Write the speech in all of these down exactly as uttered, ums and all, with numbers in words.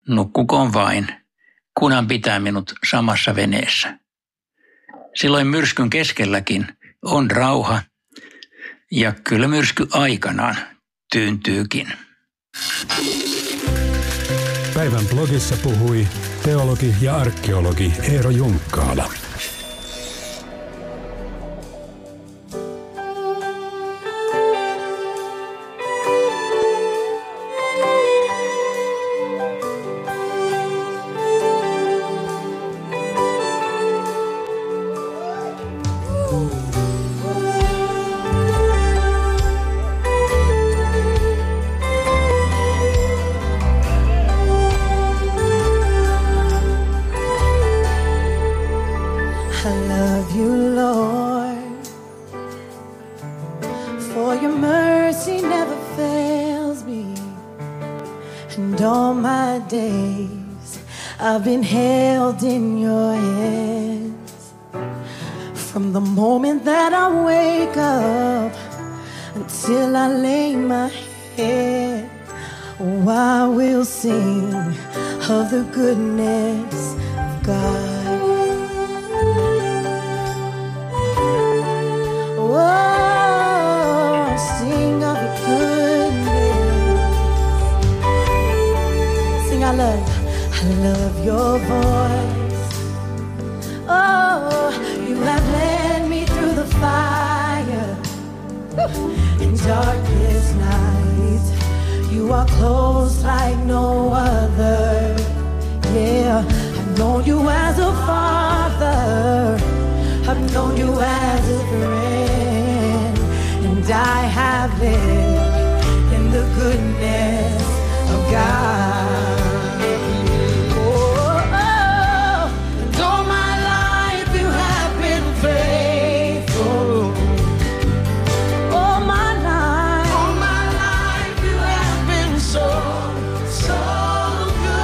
nukkukoon vain, kunhan pitää minut samassa veneessä. Silloin myrskyn keskelläkin on rauha ja kyllä myrsky aikanaan tyyntyykin. Päivän blogissa puhui teologi ja arkeologi Eero Junkkaala. I love you, Lord, for your mercy never fails me. And all my days I've been held in your hands. From the moment that I wake up until I lay my head, oh, I will sing of the goodness of God. Oh, sing of your goodness. Sing, I love, I love your voice. Oh, you have led me through the fire in darkest night. You are close like no other. Yeah, I've known you as a father. I've known you as a friend, and I have lived in the goodness of God. Oh, oh, and all my life you have been faithful. All my life, all my life you have been so, so good.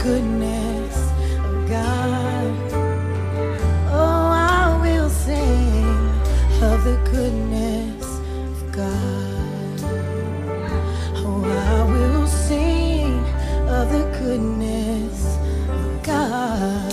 goodness of God. Oh, I will sing of the goodness of God. Oh, I will sing of the goodness of God.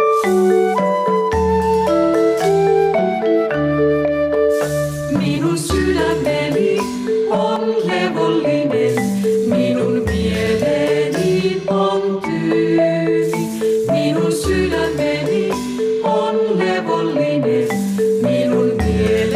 Minun